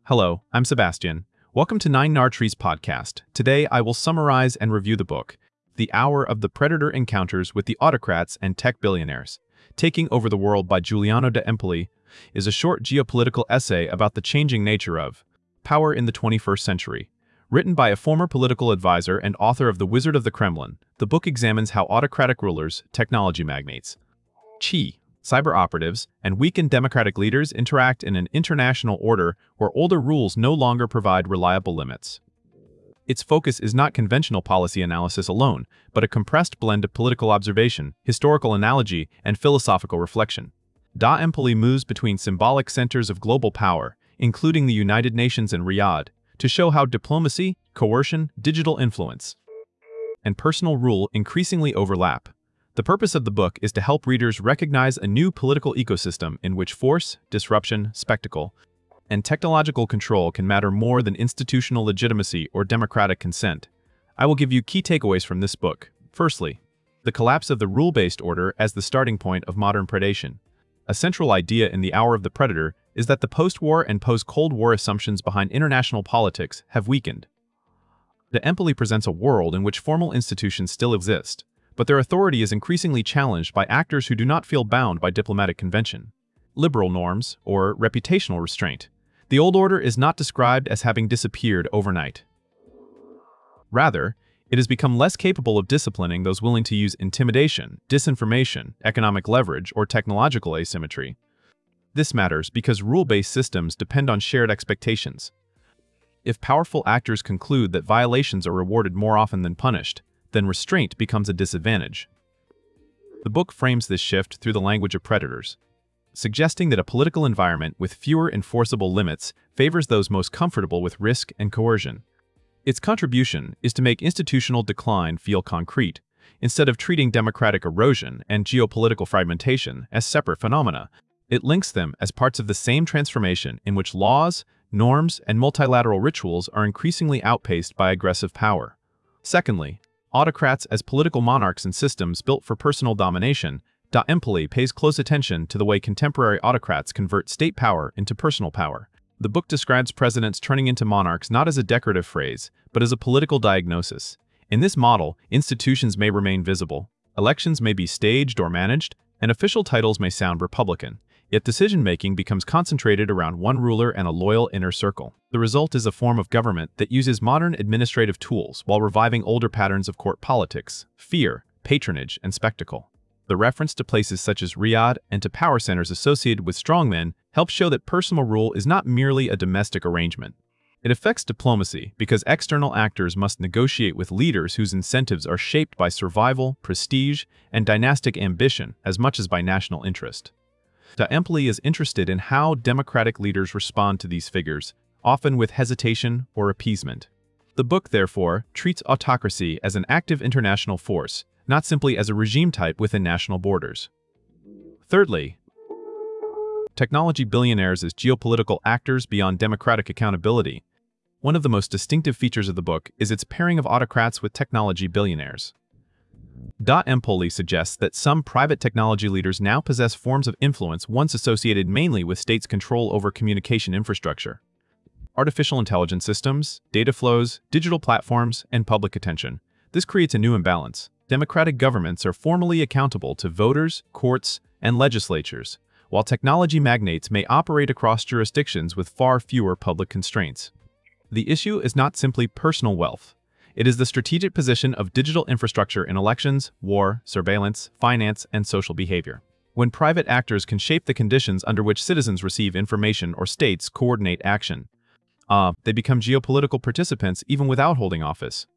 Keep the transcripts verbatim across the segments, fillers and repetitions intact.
Hello, I'm Sebastian. Welcome to Nine Nartree's podcast. Today I will summarize and review the book, The Hour of the Predator Encounters with the Autocrats and Tech Billionaires. Taking Over the World by Giuliano da Empoli is a short geopolitical essay about the changing nature of power in the twenty-first century. Written by a former political advisor and author of The Wizard of the Kremlin, the book examines how autocratic rulers, technology magnates, Qi, cyber operatives, and weakened democratic leaders interact in an international order where older rules no longer provide reliable limits. Its focus is not conventional policy analysis alone, but a compressed blend of political observation, historical analogy, and philosophical reflection. Da Empoli moves between symbolic centers of global power, including the United Nations and Riyadh, to show how diplomacy, coercion, digital influence, and personal rule increasingly overlap. The purpose of the book is to help readers recognize a new political ecosystem in which force, disruption, spectacle, and technological control can matter more than institutional legitimacy or democratic consent. I will give you key takeaways from this book. Firstly, the collapse of the rule-based order as the starting point of modern predation. A central idea in The Hour of the Predator is that the post-war and post-Cold War assumptions behind international politics have weakened. Da Empoli presents a world in which formal institutions still exist, but their authority is increasingly challenged by actors who do not feel bound by diplomatic convention, liberal norms, or reputational restraint. The old order is not described as having disappeared overnight. Rather, it has become less capable of disciplining those willing to use intimidation, disinformation, economic leverage, or technological asymmetry. This matters because rule-based systems depend on shared expectations. If powerful actors conclude that violations are rewarded more often than punished, then restraint becomes a disadvantage. The book frames this shift through the language of predators, suggesting that a political environment with fewer enforceable limits favors those most comfortable with risk and coercion. Its contribution is to make institutional decline feel concrete, instead of treating democratic erosion and geopolitical fragmentation as separate phenomena. It links them as parts of the same transformation in which laws, norms, and multilateral rituals are increasingly outpaced by aggressive power. Secondly, autocrats as political monarchs and systems built for personal domination. Da Empoli pays close attention to the way contemporary autocrats convert state power into personal power. The book describes presidents turning into monarchs not as a decorative phrase, but as a political diagnosis. In this model, institutions may remain visible, elections may be staged or managed, and official titles may sound Republican. Yet decision-making becomes concentrated around one ruler and a loyal inner circle. The result is a form of government that uses modern administrative tools while reviving older patterns of court politics, fear, patronage, and spectacle. The reference to places such as Riyadh and to power centers associated with strongmen helps show that personal rule is not merely a domestic arrangement. It affects diplomacy because external actors must negotiate with leaders whose incentives are shaped by survival, prestige, and dynastic ambition as much as by national interest. Da Empoli is interested in how democratic leaders respond to these figures, often with hesitation or appeasement. The book, therefore, treats autocracy as an active international force, not simply as a regime type within national borders. Thirdly, technology billionaires as geopolitical actors beyond democratic accountability. One of the most distinctive features of the book is its pairing of autocrats with technology billionaires. Da Empoli suggests that some private technology leaders now possess forms of influence once associated mainly with states' control over communication infrastructure, artificial intelligence systems, data flows, digital platforms, and public attention. This creates a new imbalance. Democratic governments are formally accountable to voters, courts, and legislatures, while technology magnates may operate across jurisdictions with far fewer public constraints. The issue is not simply personal wealth. It is the strategic position of digital infrastructure in elections, war, surveillance, finance, and social behavior. When private actors can shape the conditions under which citizens receive information or states coordinate action, uh, they become geopolitical participants even without holding office.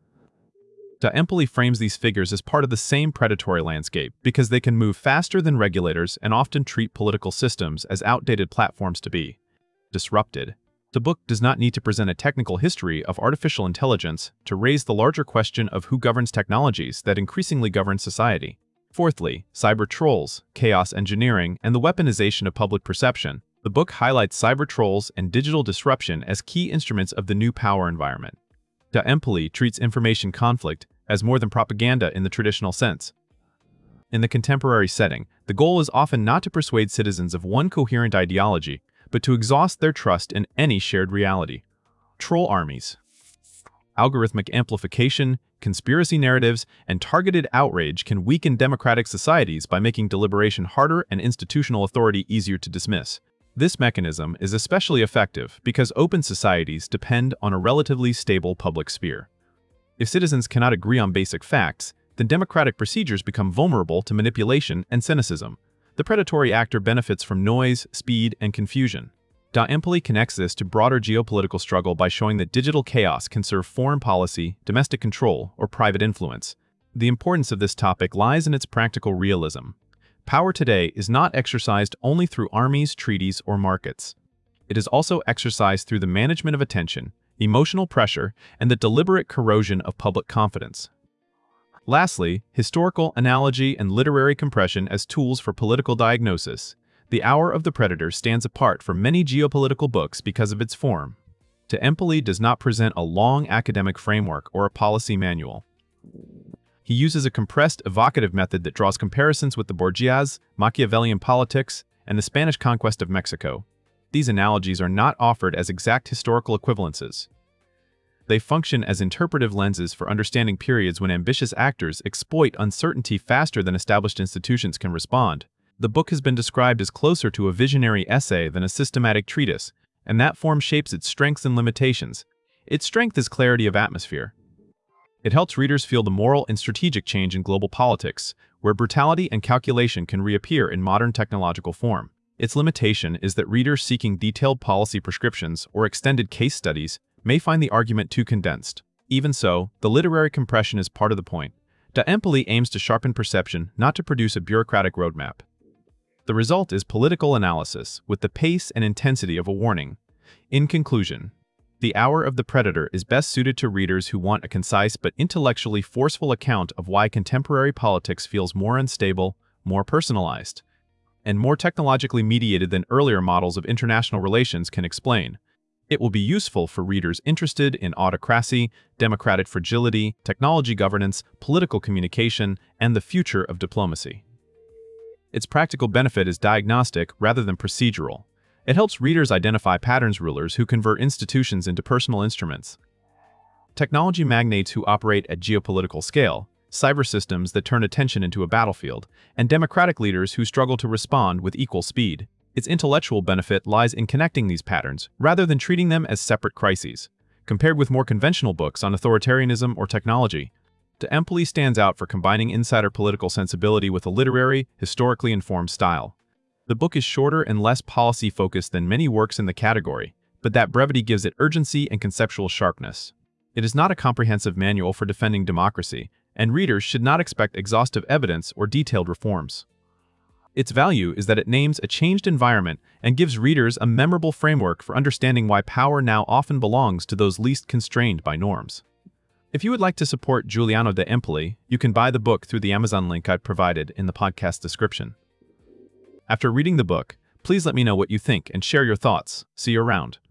Da Empoli frames these figures as part of the same predatory landscape because they can move faster than regulators and often treat political systems as outdated platforms to be disrupted. The book does not need to present a technical history of artificial intelligence to raise the larger question of who governs technologies that increasingly govern society. Fourthly, cyber trolls, chaos engineering, and the weaponization of public perception. The book highlights cyber trolls and digital disruption as key instruments of the new power environment. Da Empoli treats information conflict as more than propaganda in the traditional sense. In the contemporary setting, the goal is often not to persuade citizens of one coherent ideology, but to exhaust their trust in any shared reality. Troll armies. Algorithmic amplification, conspiracy narratives, and targeted outrage can weaken democratic societies by making deliberation harder and institutional authority easier to dismiss. This mechanism is especially effective because open societies depend on a relatively stable public sphere. If citizens cannot agree on basic facts, then democratic procedures become vulnerable to manipulation and cynicism. The predatory actor benefits from noise, speed, and confusion. Da Empoli connects this to broader geopolitical struggle by showing that digital chaos can serve foreign policy, domestic control, or private influence. The importance of this topic lies in its practical realism. Power today is not exercised only through armies, treaties, or markets. It is also exercised through the management of attention, emotional pressure, and the deliberate corrosion of public confidence. Lastly, historical analogy and literary compression as tools for political diagnosis. The Hour of the Predator stands apart from many geopolitical books because of its form. Da Empoli does not present a long academic framework or a policy manual. He uses a compressed, evocative method that draws comparisons with the Borgias, Machiavellian politics, and the Spanish conquest of Mexico. These analogies are not offered as exact historical equivalences. They function as interpretive lenses for understanding periods when ambitious actors exploit uncertainty faster than established institutions can respond. The book has been described as closer to a visionary essay than a systematic treatise, and that form shapes its strengths and limitations. Its strength is clarity of atmosphere. It helps readers feel the moral and strategic change in global politics, where brutality and calculation can reappear in modern technological form. Its limitation is that readers seeking detailed policy prescriptions or extended case studies may find the argument too condensed. Even so, the literary compression is part of the point. Da Empoli aims to sharpen perception, not to produce a bureaucratic roadmap. The result is political analysis, with the pace and intensity of a warning. In conclusion, The Hour of the Predator is best suited to readers who want a concise but intellectually forceful account of why contemporary politics feels more unstable, more personalized, and more technologically mediated than earlier models of international relations can explain. It will be useful for readers interested in autocracy, democratic fragility, technology governance, political communication, and the future of diplomacy. Its practical benefit is diagnostic rather than procedural. It helps readers identify patterns rulers who convert institutions into personal instruments, technology magnates who operate at geopolitical scale, cyber systems that turn attention into a battlefield, and democratic leaders who struggle to respond with equal speed. Its intellectual benefit lies in connecting these patterns rather than treating them as separate crises. Compared with more conventional books on authoritarianism or technology, Da Empoli stands out for combining insider political sensibility with a literary, historically informed style. The book is shorter and less policy-focused than many works in the category, but that brevity gives it urgency and conceptual sharpness. It is not a comprehensive manual for defending democracy, and readers should not expect exhaustive evidence or detailed reforms. Its value is that it names a changed environment and gives readers a memorable framework for understanding why power now often belongs to those least constrained by norms. If you would like to support Giuliano Da Empoli, you can buy the book through the Amazon link I've provided in the podcast description. After reading the book, please let me know what you think and share your thoughts. See you around.